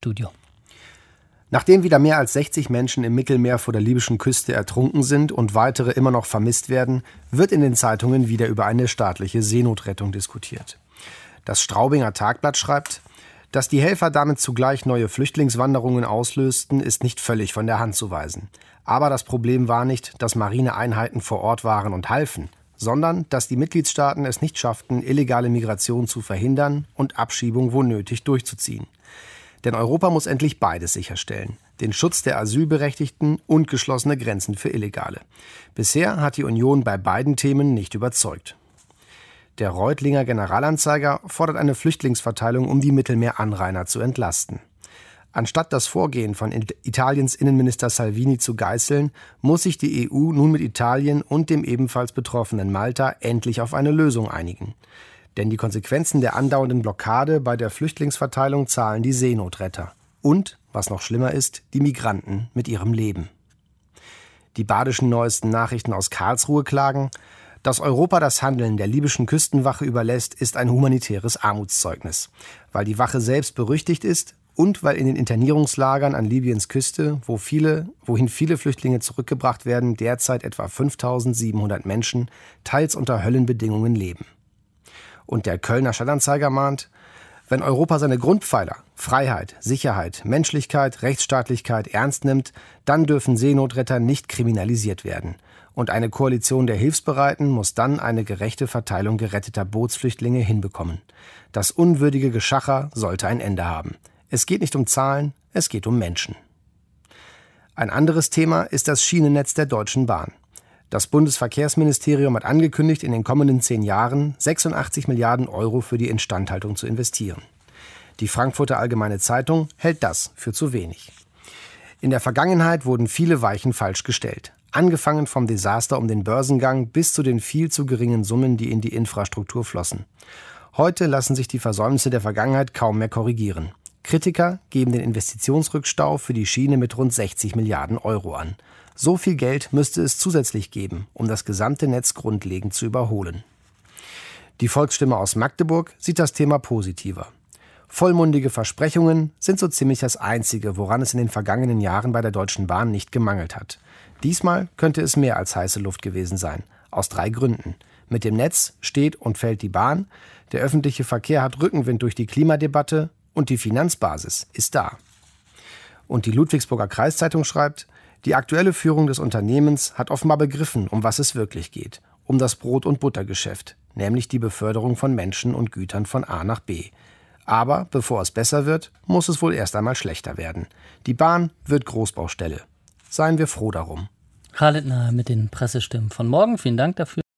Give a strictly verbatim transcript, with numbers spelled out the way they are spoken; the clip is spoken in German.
Studio. Nachdem wieder mehr als sechzig Menschen im Mittelmeer vor der libyschen Küste ertrunken sind und weitere immer noch vermisst werden, wird in den Zeitungen wieder über eine staatliche Seenotrettung diskutiert. Das Straubinger Tagblatt schreibt, dass die Helfer damit zugleich neue Flüchtlingswanderungen auslösten, ist nicht völlig von der Hand zu weisen. Aber das Problem war nicht, dass Marineeinheiten vor Ort waren und halfen, sondern dass die Mitgliedstaaten es nicht schafften, illegale Migration zu verhindern und Abschiebung wo nötig durchzuziehen. Denn Europa muss endlich beides sicherstellen: den Schutz der Asylberechtigten und geschlossene Grenzen für Illegale. Bisher hat die Union bei beiden Themen nicht überzeugt. Der Reutlinger Generalanzeiger fordert eine Flüchtlingsverteilung, um die Mittelmeeranrainer zu entlasten. Anstatt das Vorgehen von Italiens Innenminister Salvini zu geißeln, muss sich die E U nun mit Italien und dem ebenfalls betroffenen Malta endlich auf eine Lösung einigen. Denn die Konsequenzen der andauernden Blockade bei der Flüchtlingsverteilung zahlen die Seenotretter. Und, was noch schlimmer ist, die Migranten mit ihrem Leben. Die badischen neuesten Nachrichten aus Karlsruhe klagen: Dass Europa das Handeln der libyschen Küstenwache überlässt, ist ein humanitäres Armutszeugnis. Weil die Wache selbst berüchtigt ist und weil in den Internierungslagern an Libyens Küste, wo viele, wohin viele Flüchtlinge zurückgebracht werden, derzeit etwa fünftausendsiebenhundert Menschen teils unter Höllenbedingungen leben. Und der Kölner Stadtanzeiger mahnt: Wenn Europa seine Grundpfeiler Freiheit, Sicherheit, Menschlichkeit, Rechtsstaatlichkeit ernst nimmt, dann dürfen Seenotretter nicht kriminalisiert werden. Und eine Koalition der Hilfsbereiten muss dann eine gerechte Verteilung geretteter Bootsflüchtlinge hinbekommen. Das unwürdige Geschacher sollte ein Ende haben. Es geht nicht um Zahlen, es geht um Menschen. Ein anderes Thema ist das Schienennetz der Deutschen Bahn. Das Bundesverkehrsministerium hat angekündigt, in den kommenden zehn Jahren sechsundachtzig Milliarden Euro für die Instandhaltung zu investieren. Die Frankfurter Allgemeine Zeitung hält das für zu wenig. In der Vergangenheit wurden viele Weichen falsch gestellt. Angefangen vom Desaster um den Börsengang bis zu den viel zu geringen Summen, die in die Infrastruktur flossen. Heute lassen sich die Versäumnisse der Vergangenheit kaum mehr korrigieren. Kritiker geben den Investitionsrückstau für die Schiene mit rund sechzig Milliarden Euro an. So viel Geld müsste es zusätzlich geben, um das gesamte Netz grundlegend zu überholen. Die Volksstimme aus Magdeburg sieht das Thema positiver. Vollmundige Versprechungen sind so ziemlich das Einzige, woran es in den vergangenen Jahren bei der Deutschen Bahn nicht gemangelt hat. Diesmal könnte es mehr als heiße Luft gewesen sein. Aus drei Gründen. Mit dem Netz steht und fällt die Bahn, der öffentliche Verkehr hat Rückenwind durch die Klimadebatte und die Finanzbasis ist da. Und die Ludwigsburger Kreiszeitung schreibt: Die aktuelle Führung des Unternehmens hat offenbar begriffen, um was es wirklich geht. Um das Brot- und Buttergeschäft, nämlich die Beförderung von Menschen und Gütern von A nach B. Aber bevor es besser wird, muss es wohl erst einmal schlechter werden. Die Bahn wird Großbaustelle. Seien wir froh darum. Khaled Naher mit den Pressestimmen von morgen. Vielen Dank dafür.